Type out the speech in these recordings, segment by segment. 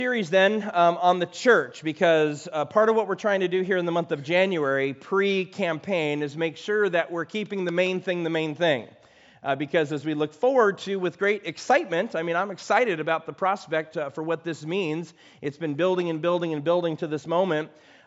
Series then on the church, because part of what we're trying to do here in the month of January, pre-campaign, is make sure that we're keeping the main thing. Because as we look forward to, with great excitement, I'm excited about the prospect for what this means. It's been building and building and building to this moment.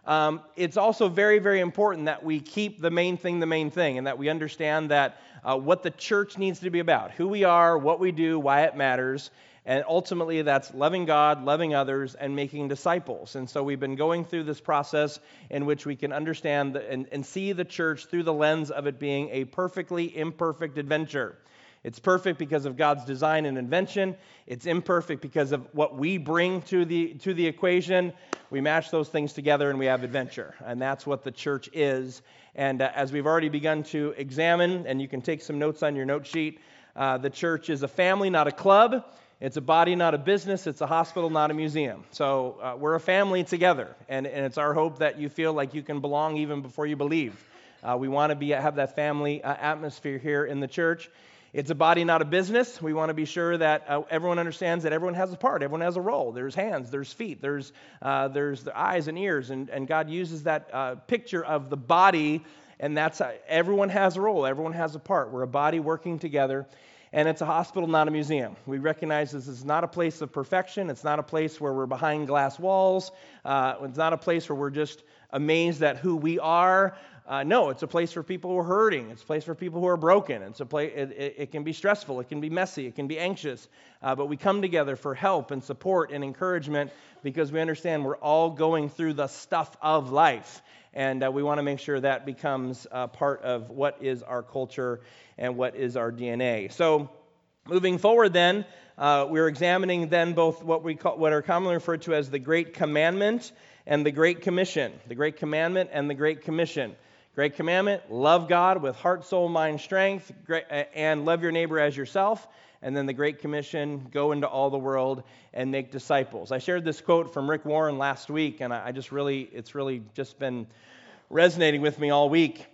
It's also very, very important that we keep the main thing, and that we understand that what the church needs to be about, who we are, what we do, why it matters. And ultimately, that's loving God, loving others, and making disciples. And so we've been going through this process in which we can understand and see the church through the lens of it being a perfectly imperfect adventure. It's perfect because of God's design and invention. It's imperfect because of what we bring to the equation. We match those things together and we have adventure. And that's what the church is. And as we've already begun to examine, and you can take some notes on your note sheet, the church is a family, not a club. It's a body, not a business. It's a hospital, not a museum. So we're a family together, and it's our hope that you feel like you can belong even before you believe. We want to have that family atmosphere here in the church. It's a body, not a business. We want to be sure that everyone understands that everyone has a part, everyone has a role. There's hands, there's feet, there's the eyes and ears, and God uses that picture of the body, and that's everyone has a role, everyone has a part. We're a body working together. And it's a hospital, not a museum. We recognize this is not a place of perfection. It's not a place where we're behind glass walls. It's not a place where we're just amazed at who we are. No, it's a place for people who are hurting. It's a place for people who are broken. It's a place. It can be stressful. It can be messy. It can be anxious. But we come together for help and support and encouragement because we understand we're all going through the stuff of life. And we want to make sure that becomes part of what is our culture and what is our DNA. So moving forward then, we're examining then both what are commonly referred to as the Great Commandment and the Great Commission. The Great Commandment and the Great Commission. Great Commandment, love God with heart, soul, mind, strength, and love your neighbor as yourself. And then the Great Commission, go into all the world and make disciples. I shared this quote from Rick Warren last week, and it's really just been resonating with me all week.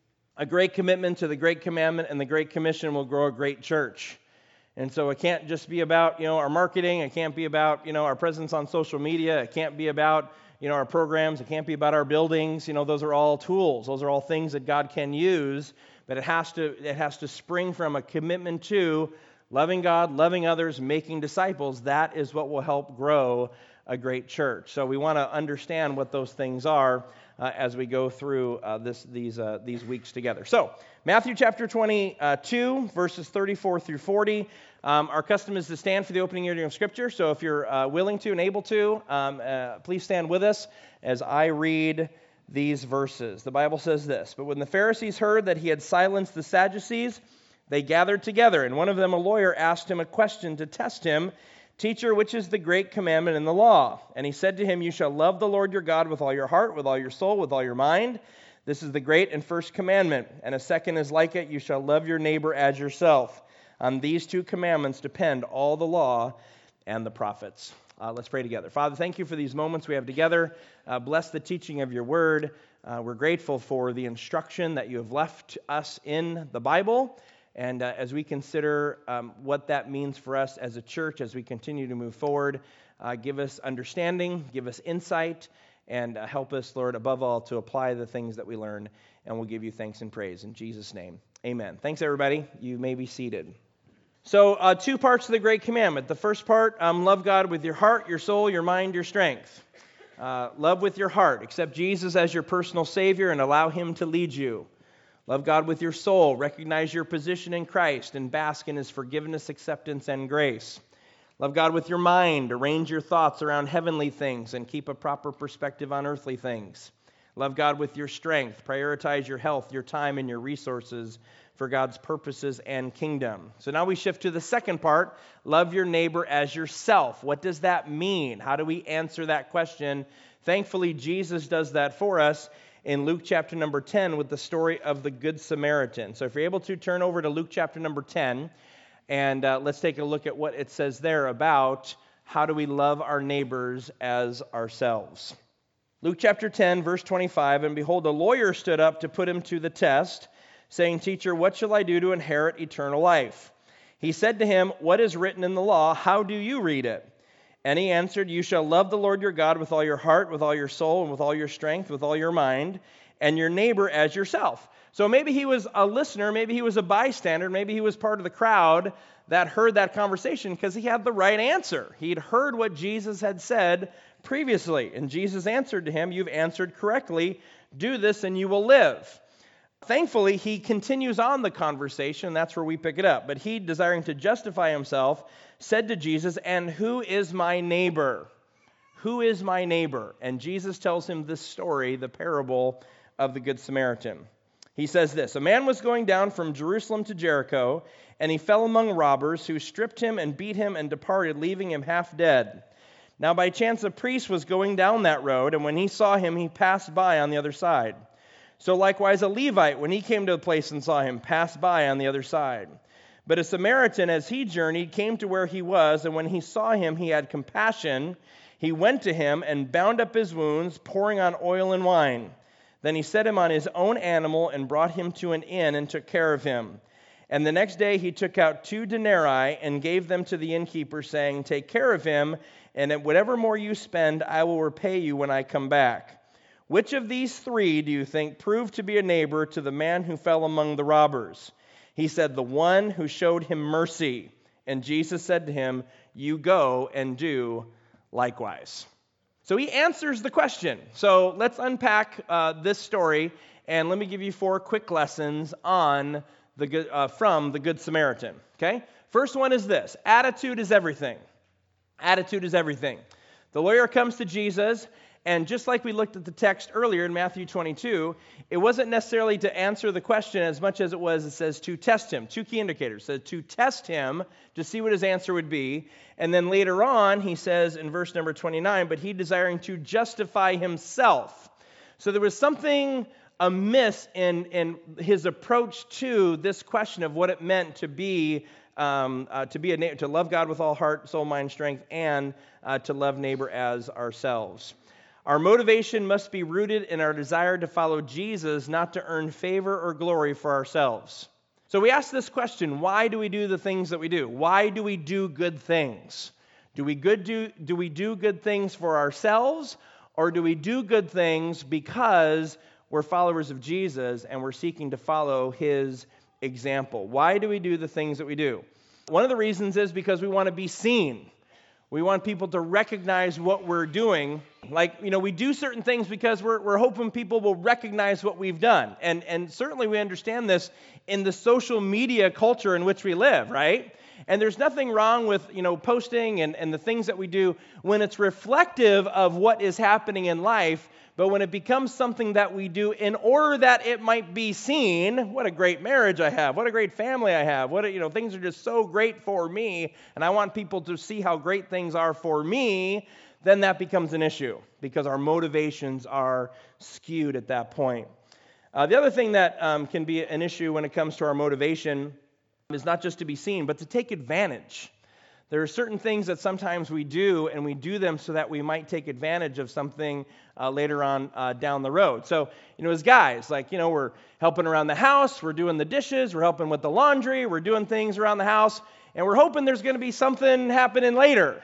A great commitment to the Great Commandment and the Great Commission will grow a great church. And so it can't just be about, our marketing. It can't be about, our presence on social media. It can't be about, our programs. It can't be about our buildings. Those are all tools. Those are all things that God can use. But it has to spring from a commitment to loving God, loving others, making disciples. That is what will help grow a great church. So we want to understand what those things are as we go through these weeks together. So Matthew chapter 22, verses 34 through 40. Our custom is to stand for the opening reading of Scripture. So if you're willing to and able to, please stand with us as I read these verses. The Bible says this: "But when the Pharisees heard that he had silenced the Sadducees, they gathered together, and one of them, a lawyer, asked him a question to test him. 'Teacher, which is the great commandment in the law?' And he said to him, 'You shall love the Lord your God with all your heart, with all your soul, with all your mind. This is the great and first commandment. And a second is like it: you shall love your neighbor as yourself. On these two commandments depend all the law and the prophets.'" Let's pray together. Father, thank you for these moments we have together. Bless the teaching of your word. We're grateful for the instruction that you have left us in the Bible. And as we consider what that means for us as a church, as we continue to move forward, give us understanding, give us insight, and help us, Lord, above all, to apply the things that we learn. And we'll give you thanks and praise in Jesus' name. Amen. Thanks, everybody. You may be seated. So, two parts of the Great Commandment. The first part, love God with your heart, your soul, your mind, your strength. Love with your heart. Accept Jesus as your personal Savior and allow Him to lead you. Love God with your soul. Recognize your position in Christ and bask in His forgiveness, acceptance, and grace. Love God with your mind. Arrange your thoughts around heavenly things and keep a proper perspective on earthly things. Love God with your strength. Prioritize your health, your time, and your resources for God's purposes and kingdom. So now we shift to the second part. Love your neighbor as yourself. What does that mean? How do we answer that question? Thankfully, Jesus does that for us in Luke chapter number 10 with the story of the Good Samaritan. So if you're able to, turn over to Luke chapter number 10, and let's take a look at what it says there about how do we love our neighbors as ourselves. Luke chapter 10, verse 25, "And behold, a lawyer stood up to put him to the test, saying, 'Teacher, what shall I do to inherit eternal life?' He said to him, 'What is written in the law? How do you read it?' And he answered, "You shall love the Lord your God with all your heart, with all your soul, and with all your strength, with all your mind, and your neighbor as yourself." So maybe he was a listener, maybe he was a bystander, maybe he was part of the crowd that heard that conversation because he had the right answer. He'd heard what Jesus had said previously, and Jesus answered to him, "You've answered correctly. Do this and you will live." Thankfully, he continues on the conversation. That's where we pick it up. But he, desiring to justify himself, said to Jesus, "And who is my neighbor?" Who is my neighbor? And Jesus tells him this story, the parable of the Good Samaritan. He says this: "A man was going down from Jerusalem to Jericho, and he fell among robbers who stripped him and beat him and departed, leaving him half dead. Now by chance a priest was going down that road, and when he saw him, he passed by on the other side. So likewise a Levite, when he came to the place and saw him, passed by on the other side. But a Samaritan, as he journeyed, came to where he was, and when he saw him, he had compassion. He went to him and bound up his wounds, pouring on oil and wine. Then he set him on his own animal and brought him to an inn and took care of him. And the next day he took out 2 denarii and gave them to the innkeeper, saying, 'Take care of him, and at whatever more you spend, I will repay you when I come back.' Which of these 3 do you think proved to be a neighbor to the man who fell among the robbers?" He said, "The one who showed him mercy." And Jesus said to him, "You go and do likewise." So he answers the question. So let's unpack this story, and let me give you 4 quick lessons on from the Good Samaritan. Okay? First one is this: attitude is everything. Attitude is everything. The lawyer comes to Jesus, and just like we looked at the text earlier in Matthew 22, it wasn't necessarily to answer the question as much as it says to test him. 2 key indicators. It says to test him to see what his answer would be. And then later on, he says in verse number 29, "But he desiring to justify himself." So there was something amiss in his approach to this question of what it meant to be to love God with all heart, soul, mind, strength, and to love neighbor as ourselves. Our motivation must be rooted in our desire to follow Jesus, not to earn favor or glory for ourselves. So we ask this question: why do we do the things that we do? Why do we do good things? Do we do good things for ourselves, or do we do good things because we're followers of Jesus and we're seeking to follow his example? Why do we do the things that we do? One of the reasons is because we want to be seen. We want people to recognize what we're doing. Like, we do certain things because we're hoping people will recognize what we've done. And certainly we understand this in the social media culture in which we live, right? And there's nothing wrong with, posting and the things that we do when it's reflective of what is happening in life. But when it becomes something that we do in order that it might be seen, what a great marriage I have, what a great family I have, things are just so great for me, and I want people to see how great things are for me, then that becomes an issue because our motivations are skewed at that point. The other thing that can be an issue when it comes to our motivation is not just to be seen, but to take advantage. There are certain things that sometimes we do, and we do them so that we might take advantage of something later on down the road. So, as guys, we're helping around the house, we're doing the dishes, we're helping with the laundry, we're doing things around the house, and we're hoping there's going to be something happening later,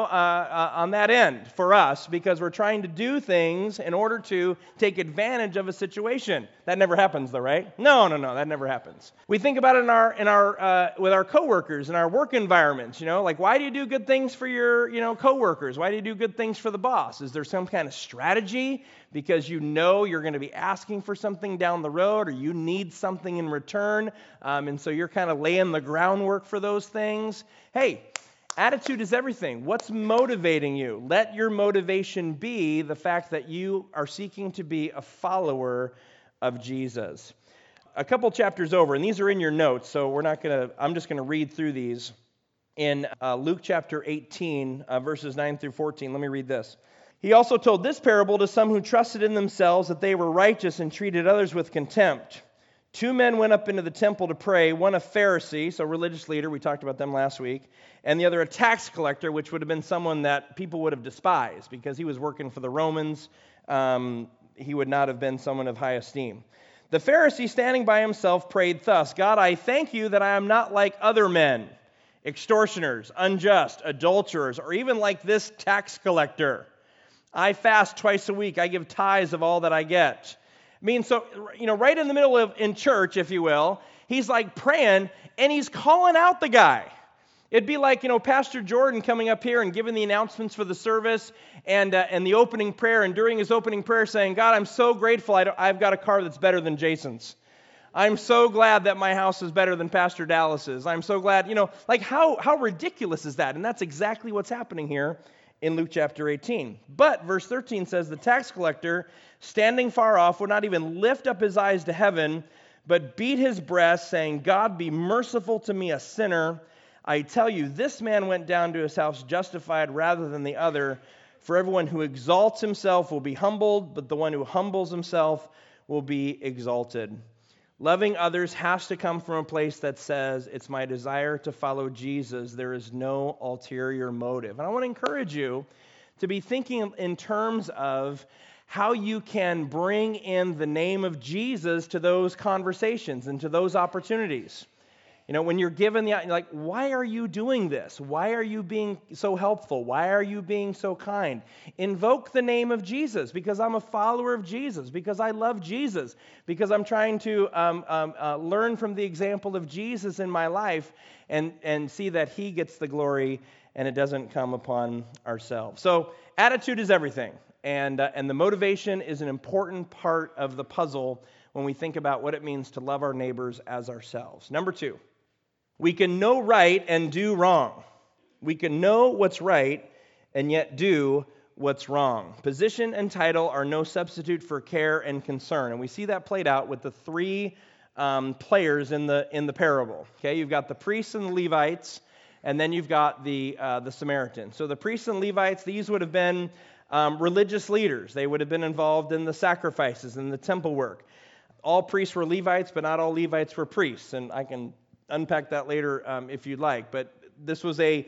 on that end for us, because we're trying to do things in order to take advantage of a situation. That never happens, though, right? No, that never happens. We think about it with our coworkers in our work environments. Why do you do good things for your coworkers? Why do you do good things for the boss? Is there some kind of strategy because you're going to be asking for something down the road, or you need something in return, and so you're kind of laying the groundwork for those things? Hey, attitude is everything. What's motivating you? Let your motivation be the fact that you are seeking to be a follower of Jesus. A couple chapters over, and these are in your notes, so I'm just going to read through these. In Luke chapter 18, verses 9 through 14, let me read this. "He also told this parable to some who trusted in themselves that they were righteous and treated others with contempt. 2 men went up into the temple to pray, one a Pharisee," so religious leader, we talked about them last week, "and the other a tax collector," which would have been someone that people would have despised because he was working for the Romans. He would not have been someone of high esteem. "The Pharisee, standing by himself, prayed thus, 'God, I thank you that I am not like other men, extortioners, unjust, adulterers, or even like this tax collector. I fast twice a week. I give tithes of all that I get. I mean, so, right in the middle of, in church, if you will, he's like praying and he's calling out the guy. It'd be like, Pastor Jordan coming up here and giving the announcements for the service and the opening prayer, and during his opening prayer saying, God, I'm so grateful I've got a car that's better than Jason's. I'm so glad that my house is better than Pastor Dallas's. I'm so glad, like how ridiculous is that? And that's exactly what's happening here in Luke chapter 18. But verse 13 says, the tax collector, standing far off, would not even lift up his eyes to heaven, but beat his breast, saying, God, be merciful to me, a sinner. I tell you, this man went down to his house justified rather than the other. For everyone who exalts himself will be humbled, but the one who humbles himself will be exalted. Loving others has to come from a place that says, it's my desire to follow Jesus. There is no ulterior motive. And I want to encourage you to be thinking in terms of how you can bring in the name of Jesus to those conversations and to those opportunities. When you're given why are you doing this? Why are you being so helpful? Why are you being so kind? Invoke the name of Jesus, because I'm a follower of Jesus, because I love Jesus, because I'm trying to learn from the example of Jesus in my life and see that he gets the glory and it doesn't come upon ourselves. So attitude is everything, and the motivation is an important part of the puzzle when we think about what it means to love our neighbors as ourselves. Number 2. We can know right and do wrong. We can know what's right and yet do what's wrong. Position and title are no substitute for care and concern. And we see that played out with the 3 players in the parable. Okay, you've got the priests and the Levites, and then you've got the Samaritans. So the priests and Levites, these would have been religious leaders. They would have been involved in the sacrifices and the temple work. All priests were Levites, but not all Levites were priests. And I can unpack that later if you'd like. But this was a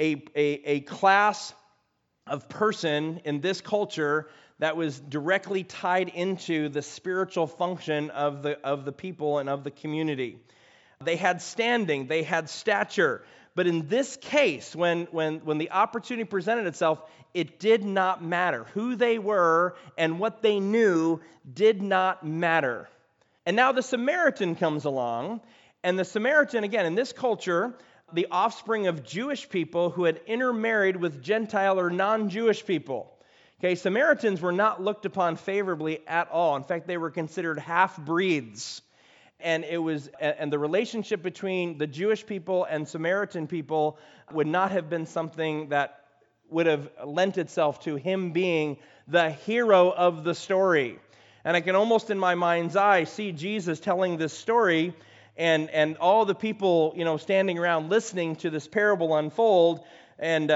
class of person in this culture that was directly tied into the spiritual function of the people and of the community. They had standing, they had stature. But in this case, when the opportunity presented itself, it did not matter. Who they were and what they knew did not matter. And now the Samaritan comes along. And the Samaritan, again, in this culture, the offspring of Jewish people who had intermarried with Gentile or non-Jewish people. Okay, Samaritans were not looked upon favorably at all. In fact, they were considered half-breeds. And the relationship between the Jewish people and Samaritan people would not have been something that would have lent itself to him being the hero of the story. And I can almost in my mind's eye see Jesus telling this story, and all the people, standing around listening to this parable unfold, and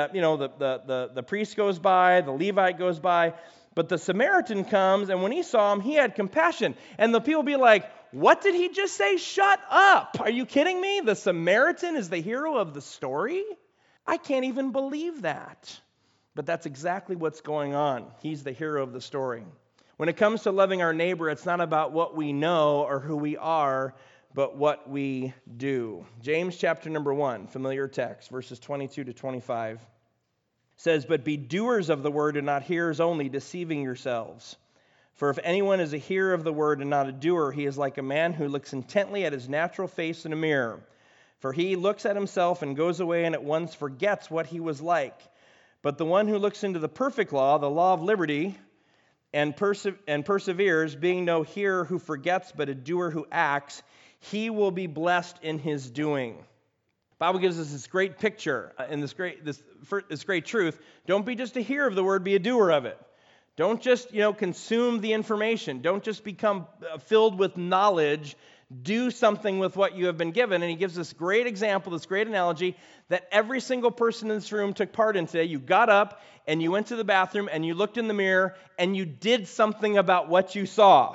the priest goes by, the Levite goes by, but the Samaritan comes, and when he saw him, he had compassion. And the people be like, what did he just say? Shut up! Are you kidding me? The Samaritan is the hero of the story? I can't even believe that. But that's exactly what's going on. He's the hero of the story. When it comes to loving our neighbor, it's not about what we know or who we are, but what we do. James chapter number 1, familiar text, verses 22 to 25, says, but be doers of the word and not hearers only, deceiving yourselves. For if anyone is a hearer of the word and not a doer, he is like a man who looks intently at his natural face in a mirror. For he looks at himself and goes away and at once forgets what he was like. But the one who looks into the perfect law, the law of liberty, and perseveres, being no hearer who forgets, but a doer who acts, he will be blessed in his doing. The Bible gives us this great picture and this great truth. Don't be just a hearer of the word, be a doer of it. Don't just, consume the information. Don't just become filled with knowledge. Do something with what you have been given. And he gives this great example, this great analogy that every single person in this room took part in today. You got up and you went to the bathroom and you looked in the mirror and you did something about what you saw.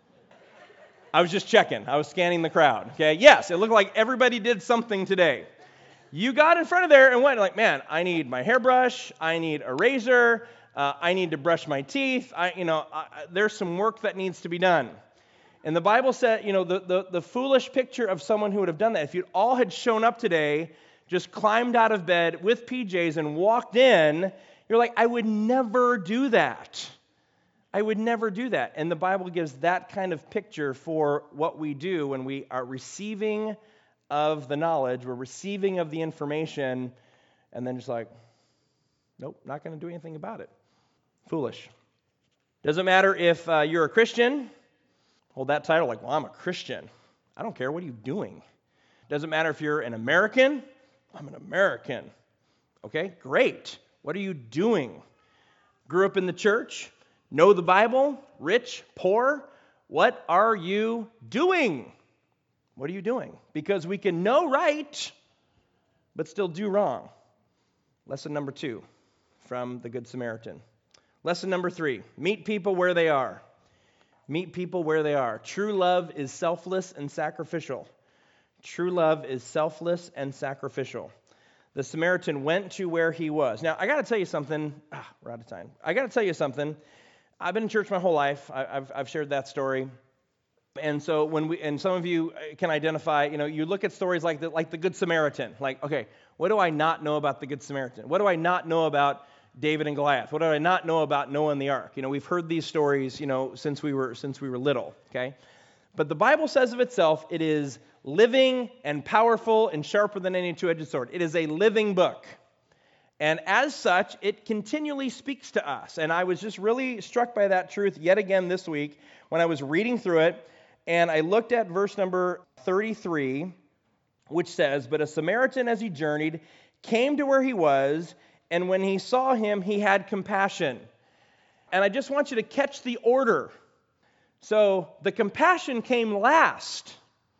I was just checking. I was scanning the crowd. Okay. Yes, it looked like everybody did something today. You got in front of there and went like, man, I need my hairbrush. I need a razor. I need to brush my teeth. There's some work that needs to be done. And the Bible said, the foolish picture of someone who would have done that, if you all had shown up today just climbed out of bed with PJs and walked in, you're like, I would never do that. I would never do that. And the Bible gives that kind of picture for what we do when we are receiving of the knowledge, we're receiving of the information, and then just like, nope, not going to do anything about it. Foolish. Doesn't matter if you're a Christian. Hold that title like, well, I'm a Christian. I don't care. What are you doing? Doesn't matter if you're an American. I'm an American. Okay, great. What are you doing? Grew up in the church, know the Bible, rich, poor. What are you doing? What are you doing? Because we can know right, but still do wrong. Lesson number 2 from the Good Samaritan. Lesson number 3, meet people where they are. Meet people where they are. True love is selfless and sacrificial. True love is selfless and sacrificial. The Samaritan went to where he was. Now, I got to tell you something. We're out of time. I got to tell you something. I've been in church my whole life. I've shared that story. And so and some of you can identify, you look at stories like the Good Samaritan. Like, okay, what do I not know about the Good Samaritan? What do I not know about David and Goliath? What do I not know about Noah and the ark? We've heard these stories, since we were little, okay? But the Bible says of itself, it is living and powerful and sharper than any two-edged sword. It is a living book. And as such, it continually speaks to us. And I was just really struck by that truth yet again this week when I was reading through it. And I looked at verse number 33, which says, "But a Samaritan as he journeyed came to where he was, and when he saw him, he had compassion." And I just want you to catch the order. So the compassion came last,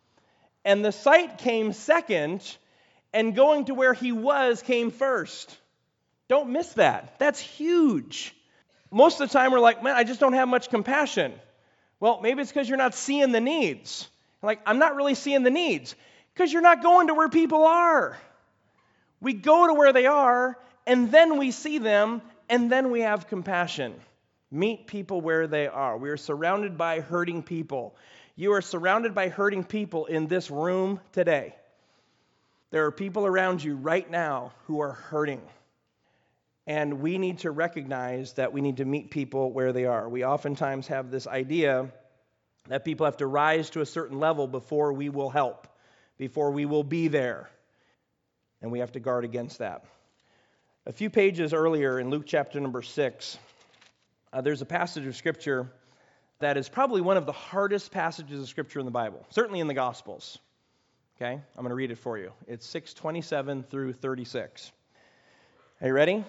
and the sight came second, and going to where he was came first. Don't miss that. That's huge. Most of the time we're like, man, I just don't have much compassion. Well, maybe it's because you're not seeing the needs. Like, I'm not really seeing the needs because you're not going to where people are. We go to where they are, and then we see them, and then we have compassion. Meet people where they are. We are surrounded by hurting people. You are surrounded by hurting people in this room today. There are people around you right now who are hurting. And we need to recognize that we need to meet people where they are. We oftentimes have this idea that people have to rise to a certain level before we will help, before we will be there. And we have to guard against that. A few pages earlier in Luke chapter number 6, there's a passage of Scripture that is probably one of the hardest passages of Scripture in the Bible, certainly in the Gospels. Okay, I'm going to read it for you. It's 6:27 through 36. Are you ready?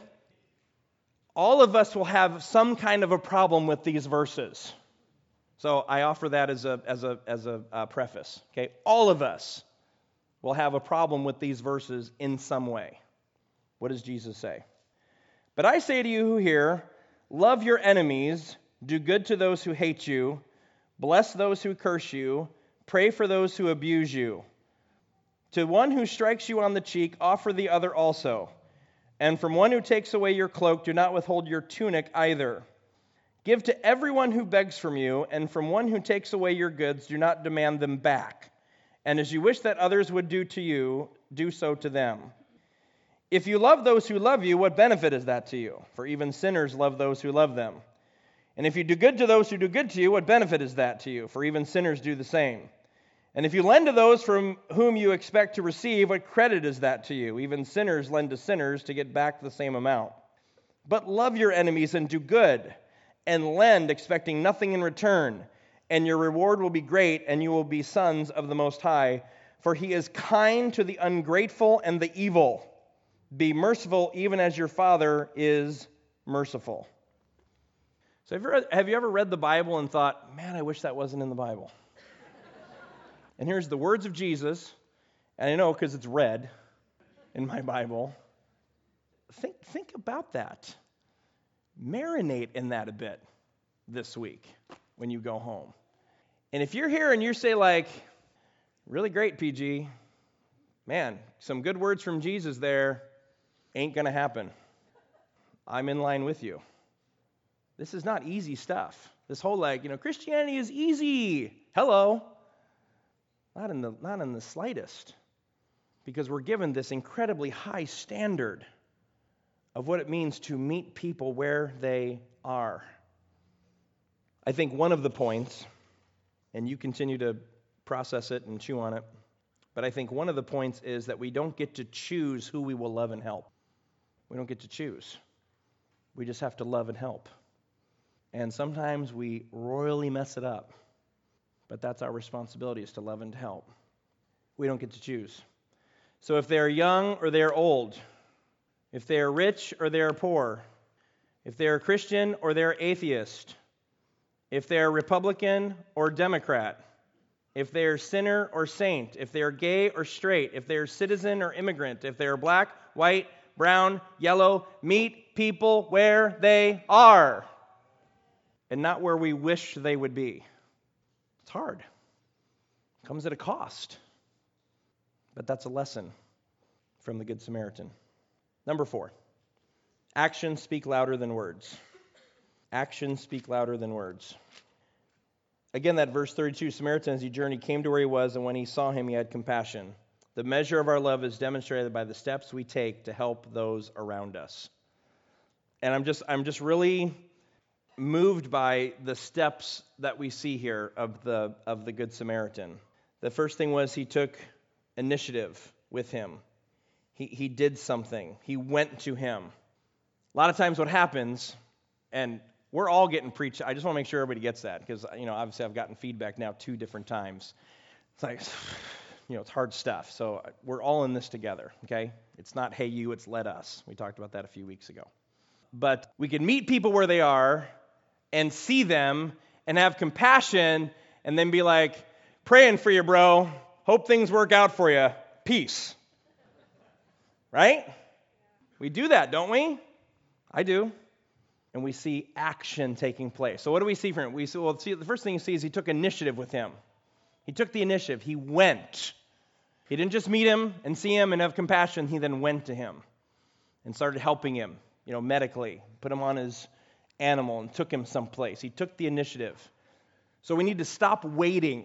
All of us will have some kind of a problem with these verses. So I offer that as a preface. Okay, all of us will have a problem with these verses in some way. What does Jesus say? "But I say to you who hear, love your enemies, do good to those who hate you, bless those who curse you, pray for those who abuse you. To one who strikes you on the cheek, offer the other also. And from one who takes away your cloak, do not withhold your tunic either. Give to everyone who begs from you, and from one who takes away your goods, do not demand them back. And as you wish that others would do to you, do so to them. If you love those who love you, what benefit is that to you? For even sinners love those who love them. And if you do good to those who do good to you, what benefit is that to you? For even sinners do the same. And if you lend to those from whom you expect to receive, what credit is that to you? Even sinners lend to sinners to get back the same amount. But love your enemies and do good, and lend, expecting nothing in return. And your reward will be great, and you will be sons of the Most High. For he is kind to the ungrateful and the evil. Be merciful even as your Father is merciful." So have you ever read the Bible and thought, man, I wish that wasn't in the Bible? And here's the words of Jesus, and I know because it's red in my Bible. Think about that. Marinate in that a bit this week when you go home. And if you're here and you say like, really great, PG, man, some good words from Jesus there, ain't going to happen. I'm in line with you. This is not easy stuff. This whole Christianity is easy. Hello. Not in the slightest. because we're given this incredibly high standard of what it means to meet people where they are. I think one of the points, and you continue to process it and chew on it, but I think one of the points is that we don't get to choose who we will love and help. We don't get to choose. We just have to love and help. And sometimes we royally mess it up, but that's our responsibility, is to love and to help. We don't get to choose. So if they're young or they're old, if they're rich or they're poor, if they're Christian or they're atheist, if they're Republican or Democrat, if they're sinner or saint, if they're gay or straight, if they're citizen or immigrant, if they're black, white, brown, yellow, meet people where they are and not where we wish they would be. It's hard. It comes at a cost. But that's a lesson from the Good Samaritan. Number 4, actions speak louder than words. Actions speak louder than words. Again, that verse 32, Samaritan, as he journeyed, came to where he was, and when he saw him, he had compassion. The measure of our love is demonstrated by the steps we take to help those around us. And I'm just really moved by the steps that we see here of the Good Samaritan. The first thing was he took initiative with him. He did something. He went to him. A lot of times what happens, and we're all getting preached. I just want to make sure everybody gets that, because obviously I've gotten feedback now 2 different times. It's like, it's hard stuff. So we're all in this together, okay? It's not hey you, it's let us. We talked about that a few weeks ago. But we can meet people where they are and see them and have compassion and then be like, praying for you, bro. Hope things work out for you. Peace. Right? We do that, don't we? I do. And we see action taking place. So what do we see from him? The first thing you see is he took initiative with him. He took the initiative. He went. He didn't just meet him and see him and have compassion. He then went to him and started helping him, medically. Put him on his animal and took him someplace. He took the initiative. So we need to stop waiting.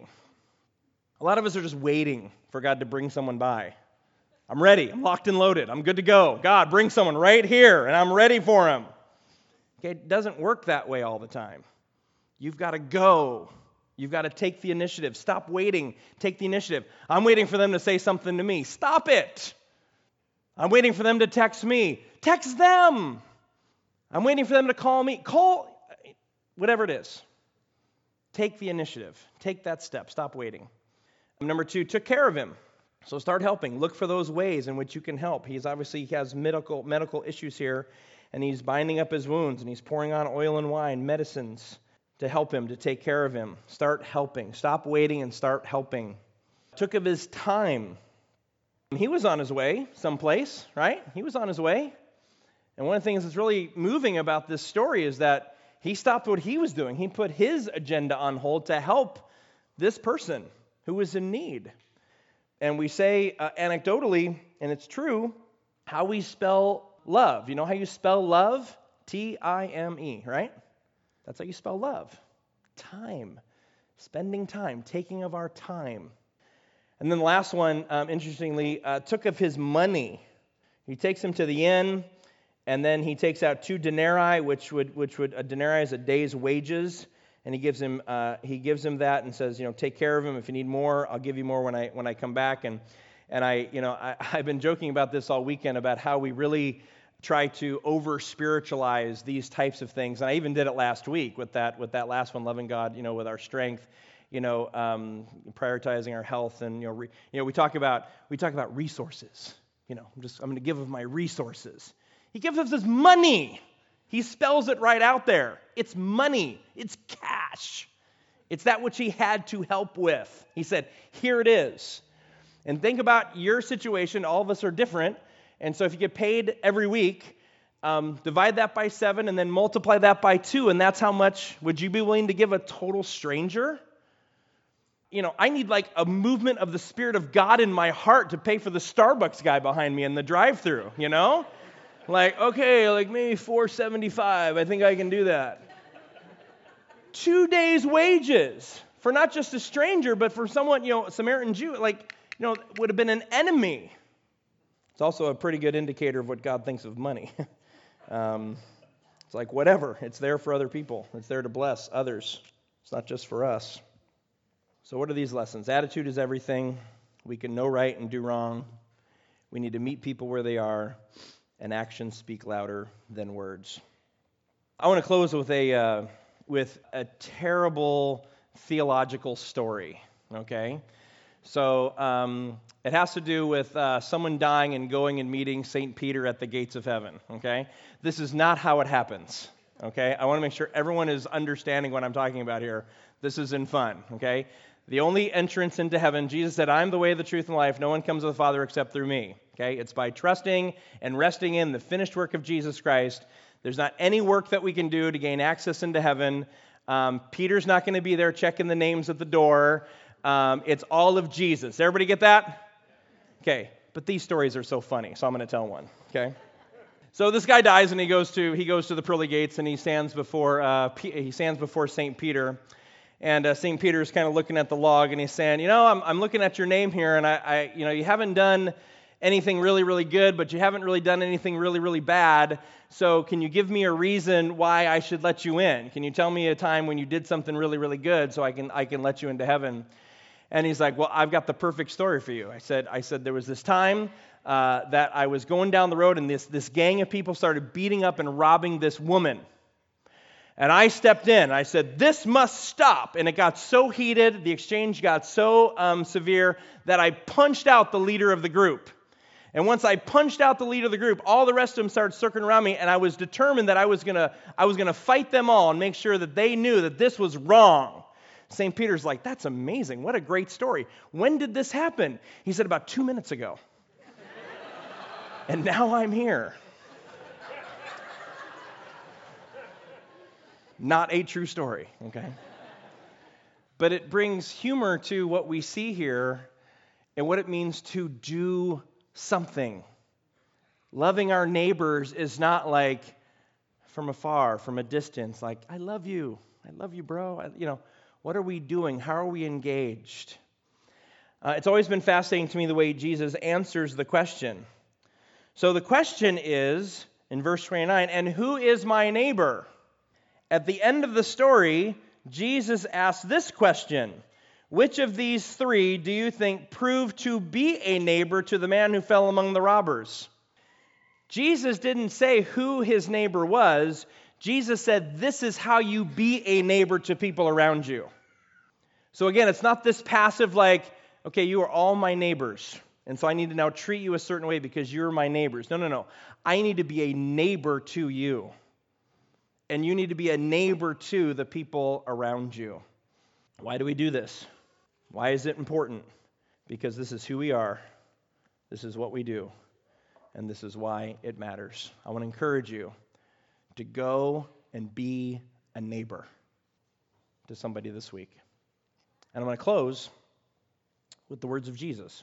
A lot of us are just waiting for God to bring someone by. I'm ready. I'm locked and loaded. I'm good to go. God, bring someone right here, and I'm ready for him. Okay, it doesn't work that way all the time. You've got to go. You've got to take the initiative. Stop waiting. Take the initiative. I'm waiting for them to say something to me. Stop it. I'm waiting for them to text me. Text them. I'm waiting for them to call me. Call, whatever it is. Take the initiative. Take that step. Stop waiting. Number 2, took care of him. So start helping. Look for those ways in which you can help. He has medical issues here, and he's binding up his wounds, and he's pouring on oil and wine, medicines, to help him, to take care of him. Start helping. Stop waiting and start helping. Took of his time. He was on his way someplace, right? He was on his way. And one of the things that's really moving about this story is that he stopped what he was doing. He put his agenda on hold to help this person who was in need. And we say anecdotally, and it's true, how we spell love. You know how you spell love? T-I-M-E, right? That's how you spell love. Time. Spending time. Taking of our time. And then the last one, interestingly, took of his money. He takes him to the inn, and then he takes out 2 denarii, which would a denarii is a day's wages, and he gives him that and says, take care of him. If you need more, I'll give you more when I come back. And I've been joking about this all weekend about how we really try to over-spiritualize these types of things. And I even did it last week with that last one, loving God, with our strength, prioritizing our health, and we talk about resources. I'm going to give of my resources. He gives us his money. He spells it right out there. It's money. It's cash. It's that which he had to help with. He said, here it is. And think about your situation. All of us are different. And so if you get paid every week, divide that by 7 and then multiply that by 2. And that's how much would you be willing to give a total stranger? I need like a movement of the Spirit of God in my heart to pay for the Starbucks guy behind me in the drive-thru, Like, okay, like maybe $4.75. I think I can do that. 2 days' wages for not just a stranger, but for someone, Samaritan Jew, would have been an enemy. It's also a pretty good indicator of what God thinks of money. It's like whatever. It's there for other people. It's there to bless others. It's not just for us. So what are these lessons? Attitude is everything. We can know right and do wrong. We need to meet people where they are, and actions speak louder than words. I want to close with a terrible theological story. Okay, so it has to do with someone dying and going and meeting St. Peter at the gates of heaven. Okay, this is not how it happens. Okay, I want to make sure everyone is understanding what I'm talking about here. This isn't fun. Okay. The only entrance into heaven, Jesus said, I'm the way, the truth, and life. No one comes to the Father except through me. Okay? It's by trusting and resting in the finished work of Jesus Christ. There's not any work that we can do to gain access into heaven. Peter's not going to be there checking the names at the door. It's all of Jesus. Everybody get that? Okay. But these stories are so funny, so I'm going to tell one. Okay? So this guy dies, and he goes to the pearly gates, and he stands before St. Peter. And St. Peter is kind of looking at the log, and he's saying, I'm looking at your name here, and I you haven't done anything really, really good, but you haven't really done anything really, really bad. So can you give me a reason why I should let you in? Can you tell me a time when you did something really, really good so I can let you into heaven? And he's like, well, I've got the perfect story for you. I said there was this time that I was going down the road, and this gang of people started beating up and robbing this woman. And I stepped in. I said, this must stop. And it got so heated, the exchange got so severe that I punched out the leader of the group. And once I punched out the leader of the group, all the rest of them started circling around me, and I was determined that I was gonna fight them all and make sure that they knew that this was wrong. St. Peter's like, that's amazing. What a great story. When did this happen? He said, about 2 minutes ago. And now I'm here. Not a true story, okay? But it brings humor to what we see here and what it means to do something. Loving our neighbors is not like from afar, from a distance, like, I love you, bro. What are we doing? How are we engaged? It's always been fascinating to me the way Jesus answers the question. So the question is, in verse 29, and who is my neighbor? At the end of the story, Jesus asks this question: which of these three do you think proved to be a neighbor to the man who fell among the robbers? Jesus didn't say who his neighbor was. Jesus said, this is how you be a neighbor to people around you. So again, it's not this passive like, okay, you are all my neighbors, and so I need to now treat you a certain way because you're my neighbors. No. I need to be a neighbor to you. And you need to be a neighbor to the people around you. Why do we do this? Why is it important? Because this is who we are. This is what we do. And this is why it matters. I want to encourage you to go and be a neighbor to somebody this week. And I'm going to close with the words of Jesus.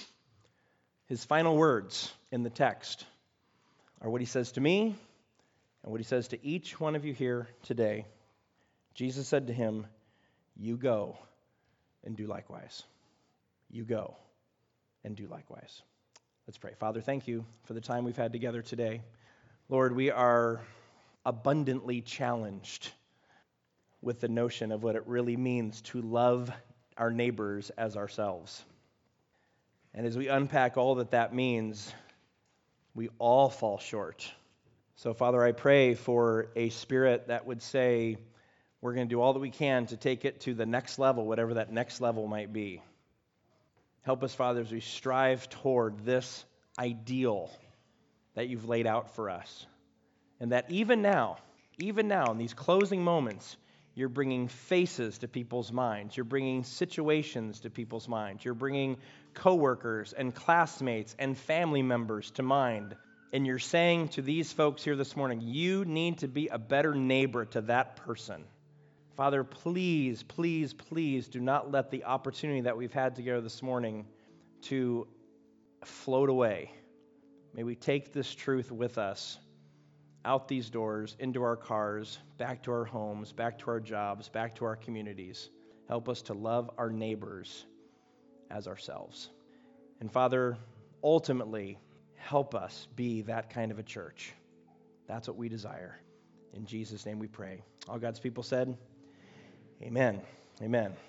His final words in the text are what he says to me and what he says to each one of you here today. Jesus said to him, you go and do likewise. You go and do likewise. Let's pray. Father, thank you for the time we've had together today. Lord, we are abundantly challenged with the notion of what it really means to love our neighbors as ourselves. And as we unpack all that means, we all fall short. So, Father, I pray for a spirit that would say, we're going to do all that we can to take it to the next level, whatever that next level might be. Help us, Father, as we strive toward this ideal that you've laid out for us. And that even now, in these closing moments, you're bringing faces to people's minds. You're bringing situations to people's minds. You're bringing coworkers and classmates and family members to mind. And you're saying to these folks here this morning, you need to be a better neighbor to that person. Father, please, please, please do not let the opportunity that we've had together this morning to float away. May we take this truth with us out these doors, into our cars, back to our homes, back to our jobs, back to our communities. Help us to love our neighbors as ourselves. And Father, ultimately, Help us be that kind of a church. That's what we desire. In Jesus' name we pray. All God's people said, amen. Amen.